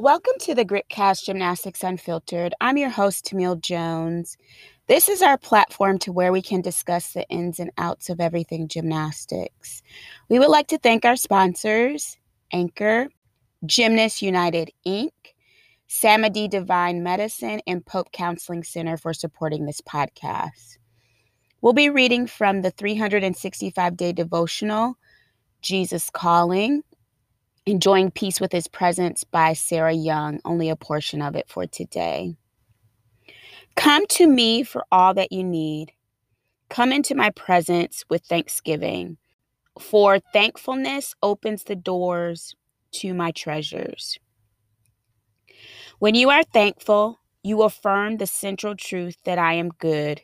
Welcome to the Gritcast Gymnastics Unfiltered. I'm your host, Tamil Jones. This is our platform to where we can discuss the ins and outs of everything gymnastics. We would like to thank our sponsors, Anchor, Gymnast United Inc., Samadhi Divine Medicine, and Pope Counseling Center for supporting this podcast. We'll be reading from the 365-day devotional, Jesus Calling, Enjoying Peace with His Presence by Sarah Young, only a portion of it for today. Come to me for all that you need. Come into my presence with thanksgiving, for thankfulness opens the doors to my treasures. When you are thankful, you affirm the central truth that I am good.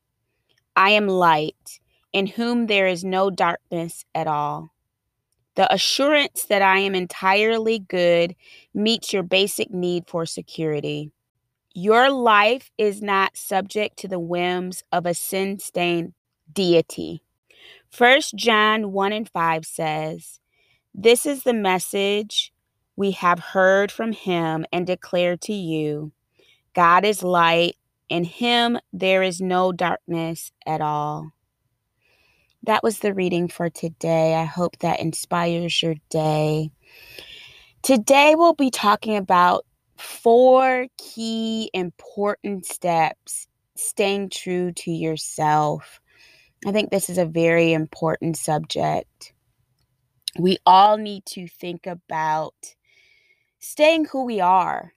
I am light, in whom there is no darkness at all. The assurance that I am entirely good meets your basic need for security. Your life is not subject to the whims of a sin-stained deity. 1 John 1:5 says, "This is the message we have heard from him and declare to you. God is light, in him there is no darkness at all." That was the reading for today. I hope that inspires your day. Today, we'll be talking about 4 key important steps staying true to yourself. I think this is a very important subject. We all need to think about staying who we are.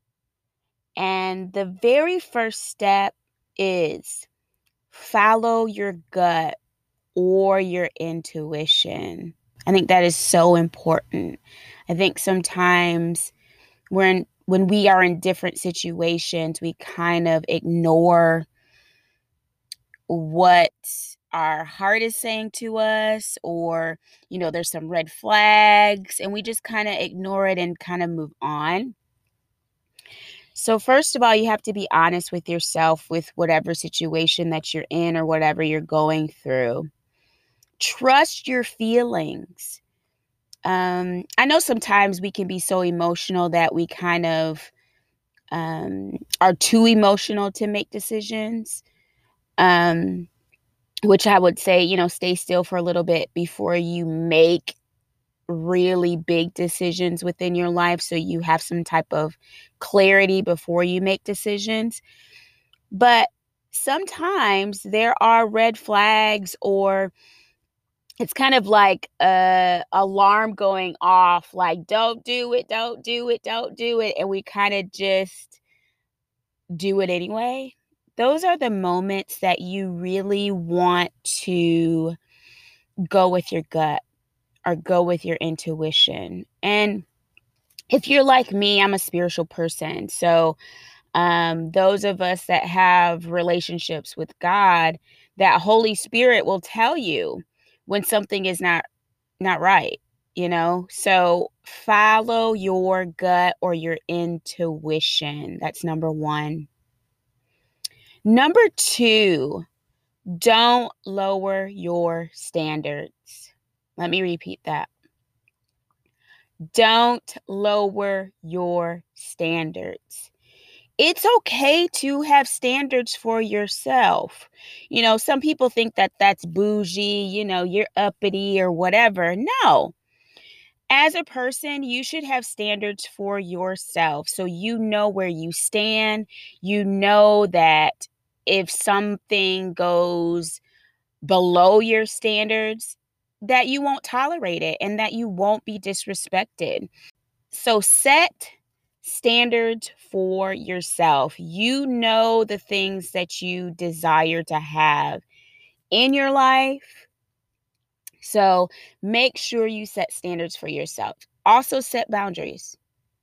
And the very first step is follow your gut or your intuition. I think that is so important. I think sometimes when we are in different situations, we kind of ignore what our heart is saying to us, or, there's some red flags, and we just kind of ignore it and kind of move on. So first of all, you have to be honest with yourself with whatever situation that you're in or whatever you're going through. Trust your feelings. I know sometimes we can be so emotional that we kind of are too emotional to make decisions, which I would say, stay still for a little bit before you make really big decisions within your life, so you have some type of clarity before you make decisions. But sometimes there are red flags, or it's kind of like a alarm going off, like, don't do it, don't do it, don't do it. And we kind of just do it anyway. Those are the moments that you really want to go with your gut or go with your intuition. And if you're like me, I'm a spiritual person. So those of us that have relationships with God, that Holy Spirit will tell you when something is not right, So follow your gut or your intuition. That's number 1. Number 2, don't lower your standards. Let me repeat that. Don't lower your standards. It's okay to have standards for yourself. Some people think that that's bougie, you're uppity or whatever. No. As a person, you should have standards for yourself. So you know where you stand. You know that if something goes below your standards, that you won't tolerate it and that you won't be disrespected. So set standards for yourself. You know the things that you desire to have in your life. So make sure you set standards for yourself. Also set boundaries.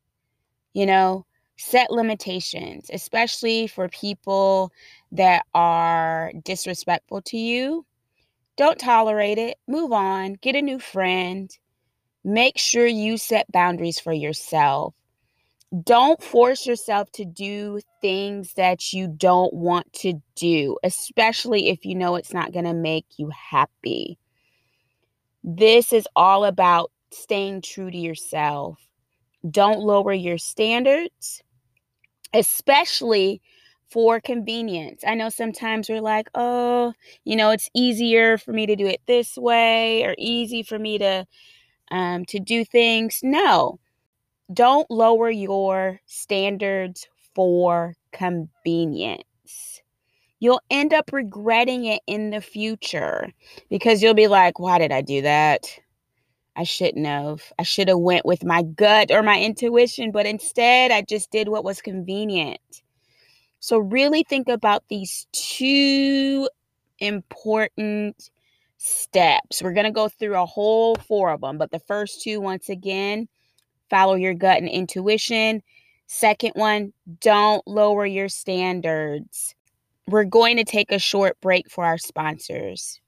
Set limitations, especially for people that are disrespectful to you. Don't tolerate it. Move on. Get a new friend. Make sure you set boundaries for yourself. Don't force yourself to do things that you don't want to do, especially if you know it's not going to make you happy. This is all about staying true to yourself. Don't lower your standards, especially for convenience. I know sometimes we're like, oh, it's easier for me to do it this way, or easy for me to do things. No, don't lower your standards for convenience. You'll end up regretting it in the future because you'll be like, why did I do that? I shouldn't have. I should have went with my gut or my intuition, but instead I just did what was convenient. So really think about these two important steps. We're going to go through a whole 4 of them, but the first 2, once again, follow your gut and intuition. Second one, don't lower your standards. We're going to take a short break for our sponsors.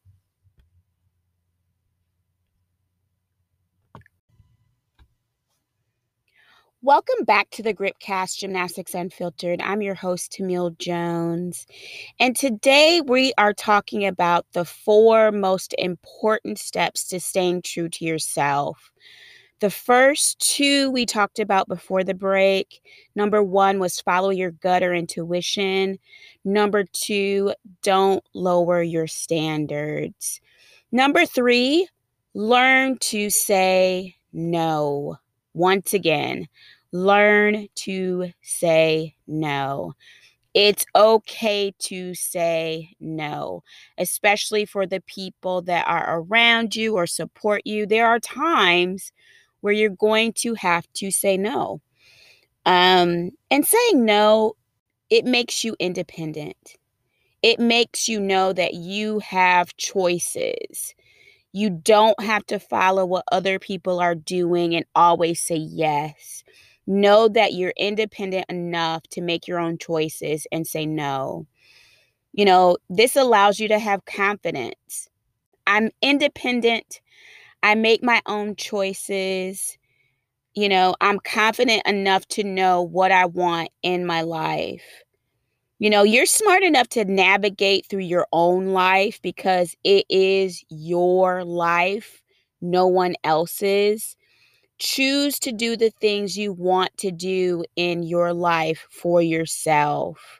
Welcome back to the Gripcast Gymnastics Unfiltered. I'm your host, Tamil Jones. And today we are talking about the 4 most important steps to staying true to yourself. The first 2 we talked about before the break. Number 1 was follow your gut or intuition. Number 2, don't lower your standards. Number 3, learn to say no. Once again, learn to say no. It's okay to say no, especially for the people that are around you or support you. There are times where you're going to have to say no. And saying no, it makes you independent. It makes you know that you have choices. You don't have to follow what other people are doing and always say yes. Know that you're independent enough to make your own choices and say no. This allows you to have confidence. I'm independent. I make my own choices. I'm confident enough to know what I want in my life. You're smart enough to navigate through your own life because it is your life, no one else's. Choose to do the things you want to do in your life for yourself.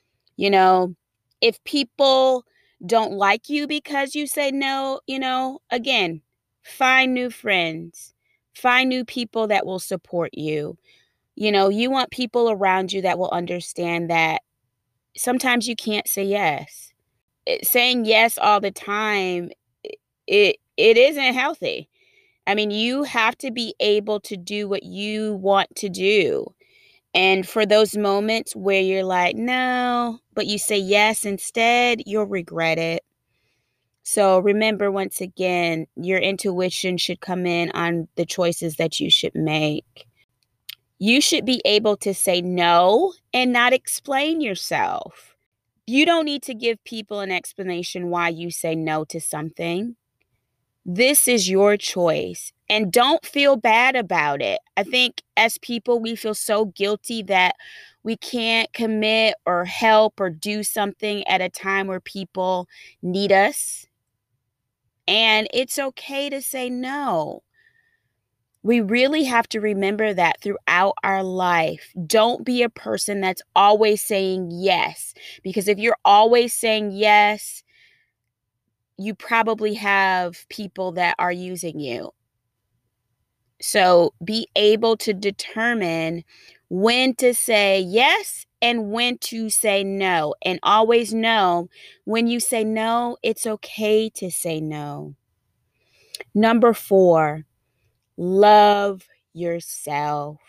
If people don't like you because you say no, again, find new friends, find new people that will support you. You want people around you that will understand that sometimes you can't say yes. Saying yes all the time, it isn't healthy. I mean, you have to be able to do what you want to do. And for those moments where you're like, no, but you say yes instead, you'll regret it. So remember, once again, your intuition should come in on the choices that you should make. You should be able to say no and not explain yourself. You don't need to give people an explanation why you say no to something. This is your choice. And don't feel bad about it. I think as people, we feel so guilty that we can't commit or help or do something at a time where people need us. And it's okay to say no. We really have to remember that throughout our life. Don't be a person that's always saying yes. Because if you're always saying yes, you probably have people that are using you. So be able to determine when to say yes and when to say no. And always know when you say no, it's okay to say no. Number 4, love yourself.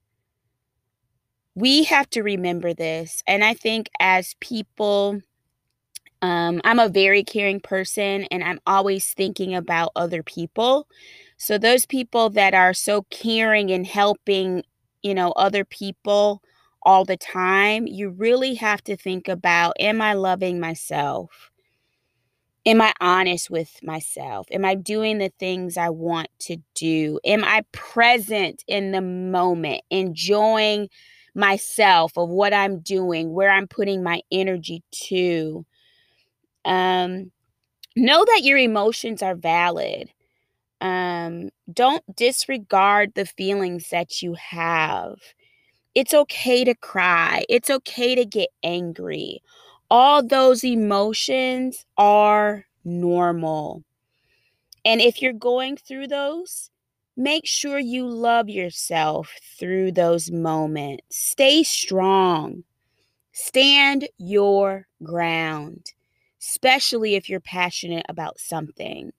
We have to remember this. And I think as people, I'm a very caring person and I'm always thinking about other people. So those people that are so caring and helping, other people all the time, you really have to think about, am I loving myself? Am I honest with myself? Am I doing the things I want to do? Am I present in the moment, enjoying myself of what I'm doing, where I'm putting my energy to? Know that your emotions are valid. Don't disregard the feelings that you have. It's okay to cry. It's okay to get angry. All those emotions are normal. And if you're going through those, make sure you love yourself through those moments. Stay strong. Stand your ground, especially if you're passionate about something.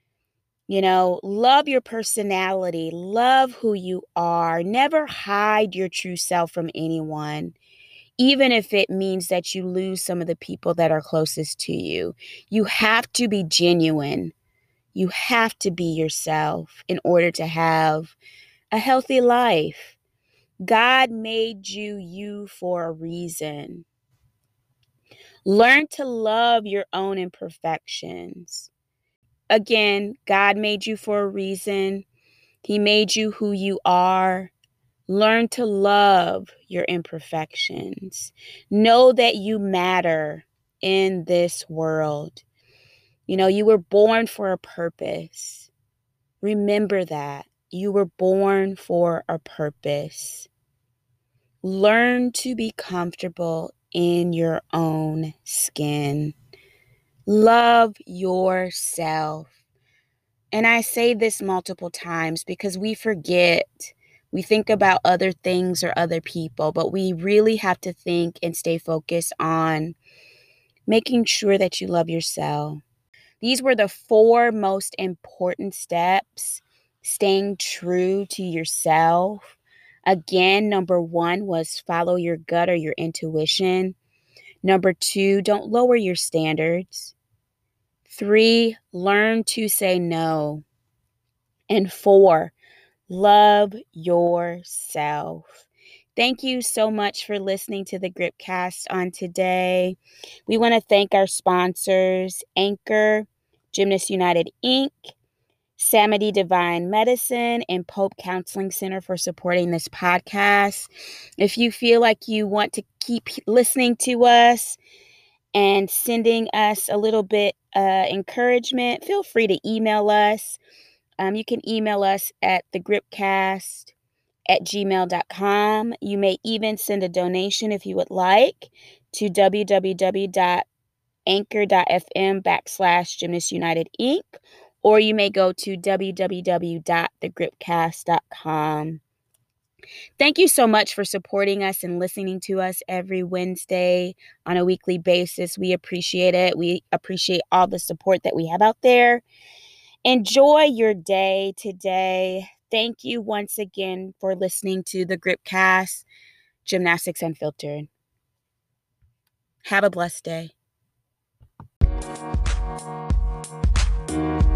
Love your personality, love who you are. Never hide your true self from anyone, even if it means that you lose some of the people that are closest to you. You have to be genuine. You have to be yourself in order to have a healthy life. God made you for a reason. Learn to love your own imperfections. Again, God made you for a reason. He made you who you are. Learn to love your imperfections. Know that you matter in this world. You were born for a purpose. Remember that. You were born for a purpose. Learn to be comfortable in your own skin. Love yourself. And I say this multiple times because we forget. We think about other things or other people, but we really have to think and stay focused on making sure that you love yourself. These were the 4 most important steps. Staying true to yourself. Again, number 1 was follow your gut or your intuition. Number 2, don't lower your standards. 3, learn to say no. And 4, love yourself. Thank you so much for listening to the Gripcast on today. We want to thank our sponsors, Anchor, Gymnast United Inc., Samity Divine Medicine, and Pope Counseling Center for supporting this podcast. If you feel like you want to keep listening to us and sending us a little bit encouragement, feel free to email us. You can email us at thegripcast@gmail.com. You may even send a donation if you would like to www.anchor.fm/Gymnast United Inc. Or you may go to www.thegripcast.com. Thank you so much for supporting us and listening to us every Wednesday on a weekly basis. We appreciate it. We appreciate all the support that we have out there. Enjoy your day today. Thank you once again for listening to the Gripcast, Gymnastics Unfiltered. Have a blessed day.